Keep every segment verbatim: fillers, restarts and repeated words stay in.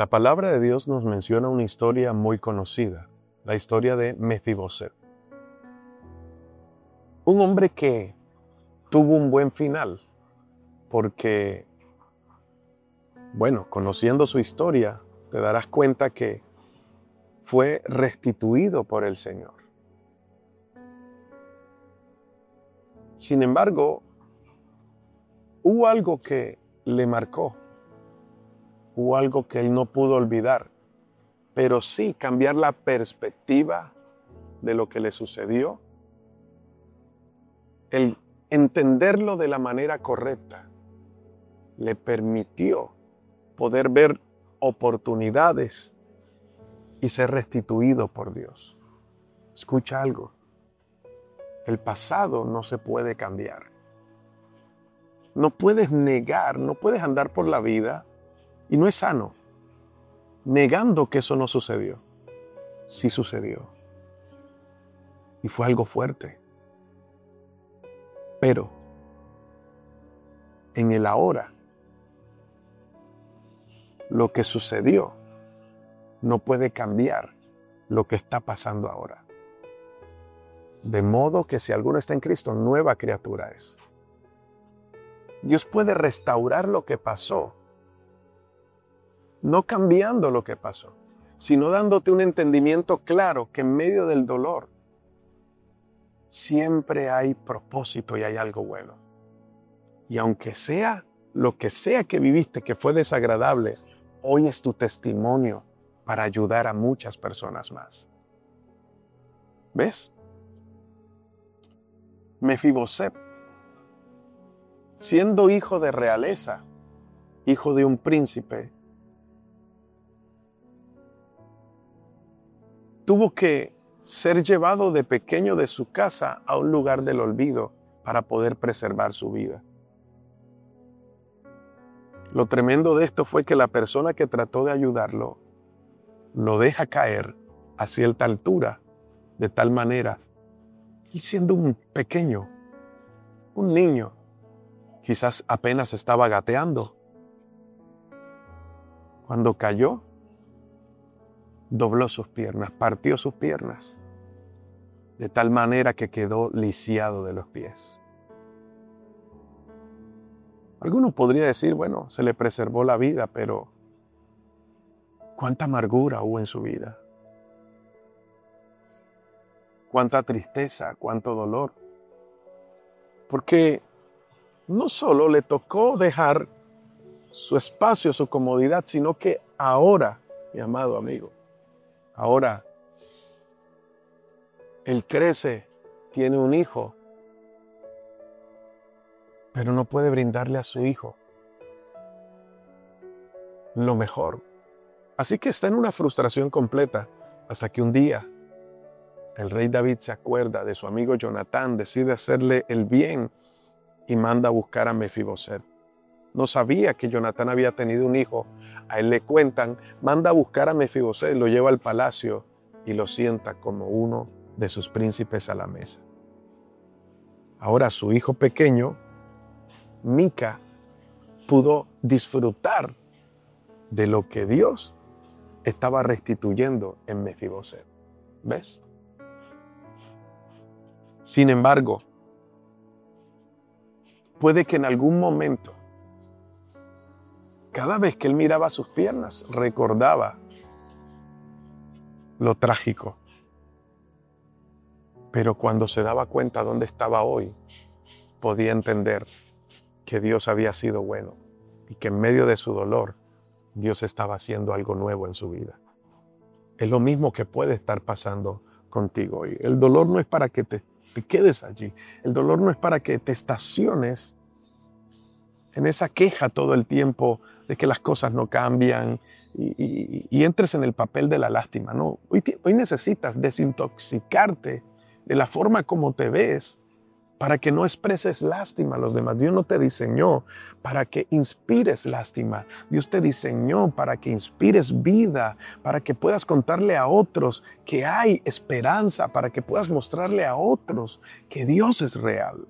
La palabra de Dios nos menciona una historia muy conocida, la historia de Mefiboset. Un hombre que tuvo un buen final, porque, bueno, conociendo su historia, te darás cuenta que fue restituido por el Señor. Sin embargo, hubo algo que le marcó, hubo algo que él no pudo olvidar, pero sí cambiar la perspectiva de lo que le sucedió, el entenderlo de la manera correcta, le permitió poder ver oportunidades y ser restituido por Dios. Escucha algo, el pasado no se puede cambiar. No puedes negar, no puedes andar por la vida, y no es sano, negando que eso no sucedió. Sí sucedió. Y fue algo fuerte. Pero en el ahora, lo que sucedió no puede cambiar lo que está pasando ahora. De modo que si alguno está en Cristo, nueva criatura es. Dios puede restaurar lo que pasó, no cambiando lo que pasó, sino dándote un entendimiento claro que en medio del dolor siempre hay propósito y hay algo bueno. Y aunque sea lo que sea que viviste que fue desagradable, hoy es tu testimonio para ayudar a muchas personas más. ¿Ves? Mefiboset, siendo hijo de realeza, hijo de un príncipe, tuvo que ser llevado de pequeño de su casa a un lugar del olvido para poder preservar su vida. Lo tremendo de esto fue que la persona que trató de ayudarlo lo deja caer a cierta altura, de tal manera, y siendo un pequeño, un niño, quizás apenas estaba gateando, cuando cayó, dobló sus piernas, partió sus piernas, de tal manera que quedó lisiado de los pies. Alguno podría decir, bueno, se le preservó la vida, pero ¿cuánta amargura hubo en su vida? ¿Cuánta tristeza, cuánto dolor? Porque no solo le tocó dejar su espacio, su comodidad, sino que ahora, mi amado amigo, ahora él crece, tiene un hijo, pero no puede brindarle a su hijo lo mejor. Así que está en una frustración completa hasta que un día el rey David se acuerda de su amigo Jonatán, decide hacerle el bien y manda a buscar a Mefiboset. No sabía que Jonatán había tenido un hijo. A él le cuentan, manda a buscar a Mefiboset, lo lleva al palacio y lo sienta como uno de sus príncipes a la mesa. Ahora su hijo pequeño, Mica, pudo disfrutar de lo que Dios estaba restituyendo en Mefiboset. ¿Ves? Sin embargo, puede que en algún momento, cada vez que él miraba sus piernas, recordaba lo trágico. Pero cuando se daba cuenta dónde estaba hoy, podía entender que Dios había sido bueno y que en medio de su dolor, Dios estaba haciendo algo nuevo en su vida. Es lo mismo que puede estar pasando contigo hoy. El dolor no es para que te, te quedes allí. El dolor no es para que te estaciones en esa queja todo el tiempo de que las cosas no cambian y, y, y entres en el papel de la lástima. No, hoy, hoy necesitas desintoxicarte de la forma como te ves para que no expreses lástima a los demás. Dios no te diseñó para que inspires lástima. Dios te diseñó para que inspires vida, para que puedas contarle a otros que hay esperanza, para que puedas mostrarle a otros que Dios es real.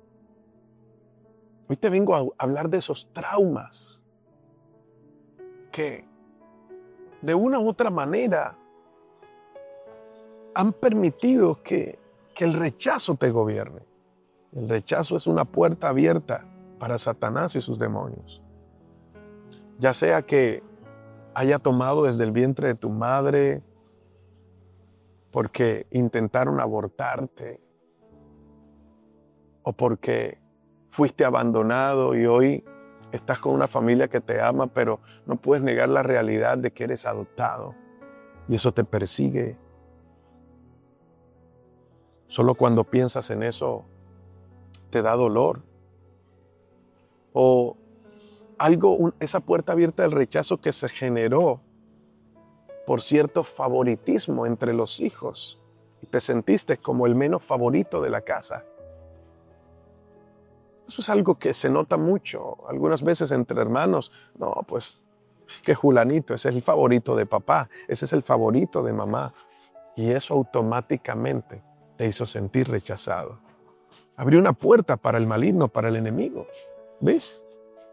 Hoy te vengo a hablar de esos traumas porque de una u otra manera han permitido que, que el rechazo te gobierne. El rechazo es una puerta abierta para Satanás y sus demonios. Ya sea que haya tomado desde el vientre de tu madre porque intentaron abortarte, o porque fuiste abandonado y hoy estás con una familia que te ama, pero no puedes negar la realidad de que eres adoptado y eso te persigue. Solo cuando piensas en eso te da dolor. O algo, un, esa puerta abierta del rechazo que se generó por cierto favoritismo entre los hijos y te sentiste como el menos favorito de la casa. Eso es algo que se nota mucho, algunas veces entre hermanos. No, pues, que Julanito, ese es el favorito de papá, ese es el favorito de mamá. Y eso automáticamente te hizo sentir rechazado. Abrió una puerta para el maligno, para el enemigo. ¿Ves?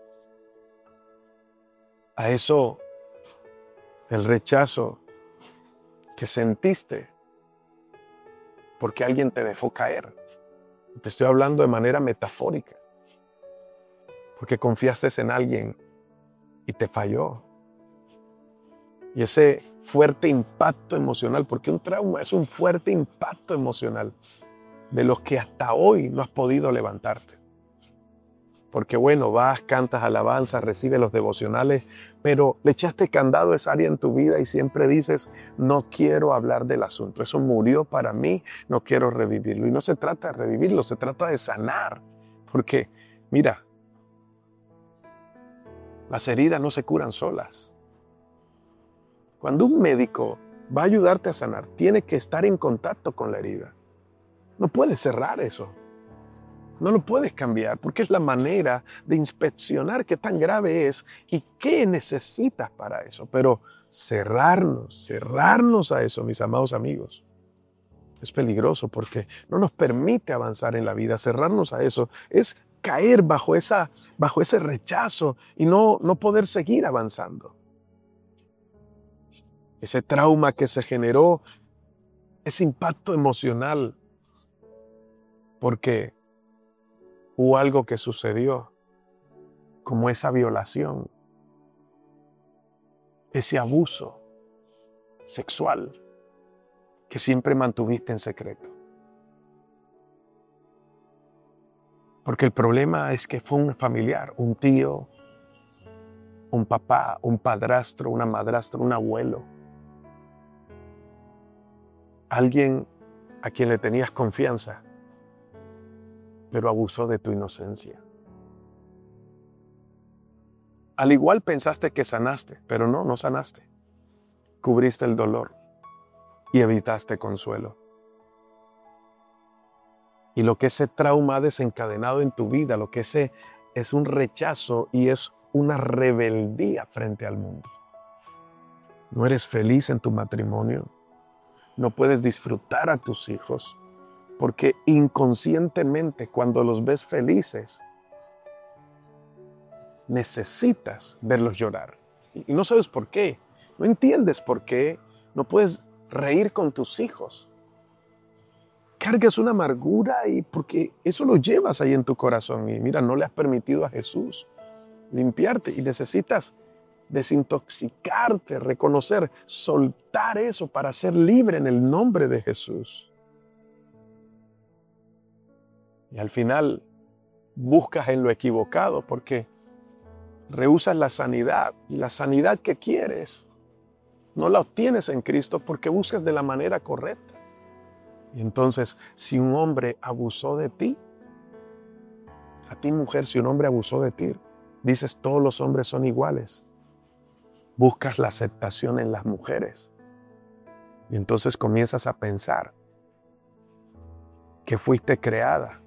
A eso, el rechazo que sentiste porque alguien te dejó caer. Te estoy hablando de manera metafórica. Porque confiaste en alguien y te falló. Y ese fuerte impacto emocional, porque un trauma es un fuerte impacto emocional de los que hasta hoy no has podido levantarte. Porque bueno, vas, cantas alabanzas, recibes los devocionales, pero le echaste candado a esa área en tu vida y siempre dices, no quiero hablar del asunto. Eso murió para mí, no quiero revivirlo. Y no se trata de revivirlo, se trata de sanar. Porque, mira, las heridas no se curan solas. Cuando un médico va a ayudarte a sanar, tiene que estar en contacto con la herida. No puedes cerrar eso. No lo puedes cambiar porque es la manera de inspeccionar qué tan grave es y qué necesitas para eso. Pero cerrarnos, cerrarnos a eso, mis amados amigos, es peligroso porque no nos permite avanzar en la vida. Cerrarnos a eso es caer bajo, esa, bajo ese rechazo y no, no poder seguir avanzando. Ese trauma que se generó, ese impacto emocional, porque hubo algo que sucedió, como esa violación, ese abuso sexual que siempre mantuviste en secreto. Porque el problema es que fue un familiar, un tío, un papá, un padrastro, una madrastra, un abuelo. Alguien a quien le tenías confianza, pero abusó de tu inocencia. Al igual pensaste que sanaste, pero no, no sanaste. Cubriste el dolor y evitaste consuelo. Y lo que ese trauma ha desencadenado en tu vida, lo que ese es un rechazo y es una rebeldía frente al mundo. No eres feliz en tu matrimonio, no puedes disfrutar a tus hijos, porque inconscientemente cuando los ves felices, necesitas verlos llorar. Y no sabes por qué, no entiendes por qué, no puedes reír con tus hijos. Cargas una amargura y porque eso lo llevas ahí en tu corazón. Y mira, no le has permitido a Jesús limpiarte y necesitas desintoxicarte, reconocer, soltar eso para ser libre en el nombre de Jesús. Y al final buscas en lo equivocado porque rehusas la sanidad. Y la sanidad que quieres no la obtienes en Cristo porque buscas de la manera correcta. Y entonces, si un hombre abusó de ti, a ti mujer, si un hombre abusó de ti, dices todos los hombres son iguales. Buscas la aceptación en las mujeres. Y entonces comienzas a pensar que fuiste creada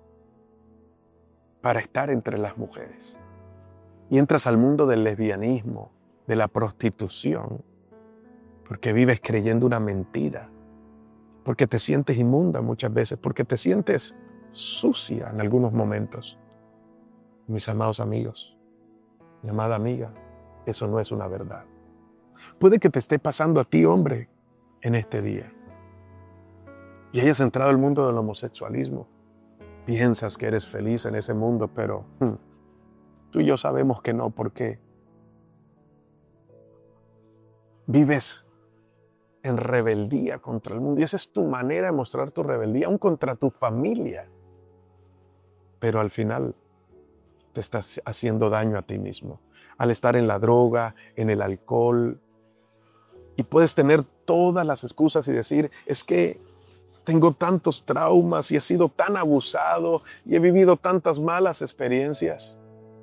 para estar entre las mujeres. Y entras al mundo del lesbianismo, de la prostitución, porque vives creyendo una mentira, porque te sientes inmunda muchas veces, porque te sientes sucia en algunos momentos. Mis amados amigos, mi amada amiga, Eso no es una verdad. Puede que te esté pasando a ti, hombre, en este día. Y hayas entrado al mundo del homosexualismo. Piensas que eres feliz en ese mundo, pero hmm, tú y yo sabemos que no. ¿Por qué? Vives en rebeldía contra el mundo. Y esa es tu manera de mostrar tu rebeldía, aún contra tu familia. Pero al final te estás haciendo daño a ti mismo. Al estar en la droga, en el alcohol. Y puedes tener todas las excusas y decir, es que tengo tantos traumas y he sido tan abusado y he vivido tantas malas experiencias.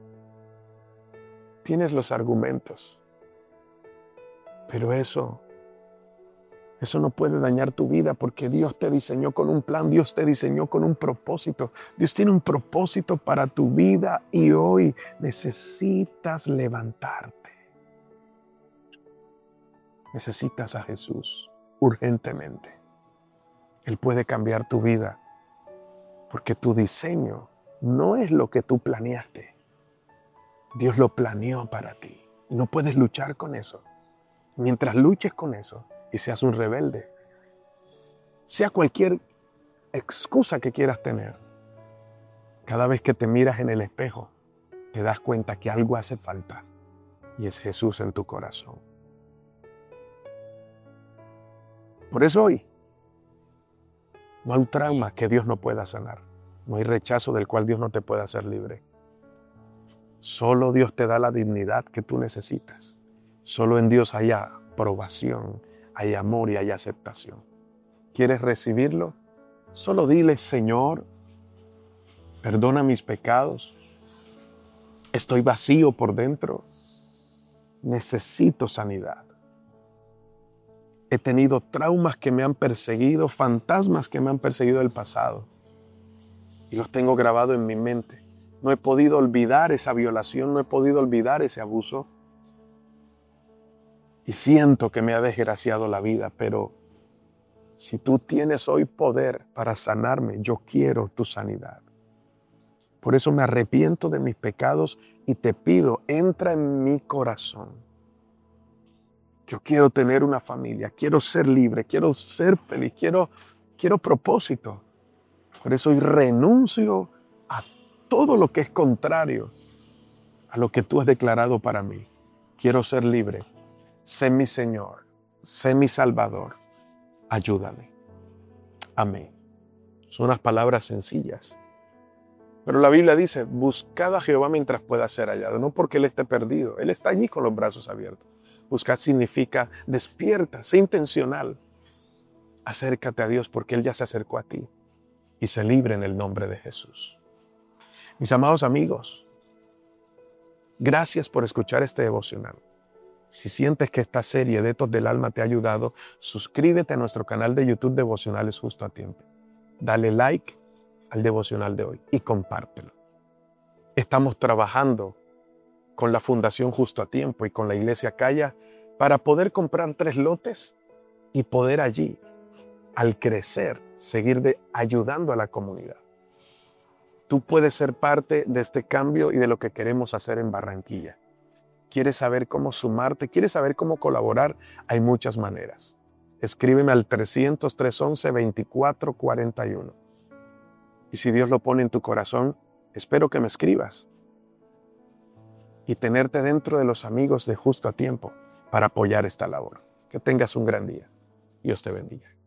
Tienes los argumentos. Pero eso, eso no puede dañar tu vida porque Dios te diseñó con un plan, Dios te diseñó con un propósito. Dios tiene un propósito para tu vida y hoy necesitas levantarte. Necesitas a Jesús urgentemente. Él puede cambiar tu vida porque tu diseño no es lo que tú planeaste. Dios lo planeó para ti. No puedes luchar con eso. Mientras luches con eso y seas un rebelde, sea cualquier excusa que quieras tener, cada vez que te miras en el espejo, te das cuenta que algo hace falta y es Jesús en tu corazón. Por eso hoy no hay un trauma que Dios no pueda sanar. No hay rechazo del cual Dios no te pueda hacer libre. Solo Dios te da la dignidad que tú necesitas. Solo en Dios hay aprobación, hay amor y hay aceptación. ¿Quieres recibirlo? Solo dile, Señor, perdona mis pecados. Estoy vacío por dentro. Necesito sanidad. He tenido traumas que me han perseguido, fantasmas que me han perseguido del pasado. Y los tengo grabados en mi mente. No he podido olvidar esa violación, no he podido olvidar ese abuso. Y siento que me ha desgraciado la vida, pero si tú tienes hoy poder para sanarme, yo quiero tu sanidad. Por eso me arrepiento de mis pecados y te pido, entra en mi corazón. Yo quiero tener una familia, quiero ser libre, quiero ser feliz, quiero, quiero propósito. Por eso hoy renuncio a todo lo que es contrario a lo que tú has declarado para mí. Quiero ser libre. Sé mi Señor, sé mi Salvador. Ayúdame. Amén. Son unas palabras sencillas. Pero la Biblia dice, buscad a Jehová mientras pueda ser hallado. No porque Él esté perdido, Él está allí con los brazos abiertos. Buscar significa despierta, sé intencional. Acércate a Dios porque Él ya se acercó a ti y sé libre en el nombre de Jesús. Mis amados amigos, gracias por escuchar este devocional. Si sientes que esta serie de Ecos del Alma te ha ayudado, suscríbete a nuestro canal de YouTube Devocionales Justo a Tiempo. Dale like al devocional de hoy y compártelo. Estamos trabajando con la Fundación Justo a Tiempo y con la Iglesia Calla para poder comprar tres lotes y poder allí, al crecer, seguir de, ayudando a la comunidad. Tú puedes ser parte de este cambio y de lo que queremos hacer en Barranquilla. ¿Quieres saber cómo sumarte? ¿Quieres saber cómo colaborar? Hay muchas maneras. Escríbeme al trescientos, trescientos once, veinticuatro cuarenta y uno. Y si Dios lo pone en tu corazón, espero que me escribas. Y tenerte dentro de los amigos de Justo a Tiempo para apoyar esta labor. Que tengas un gran día. Dios te bendiga.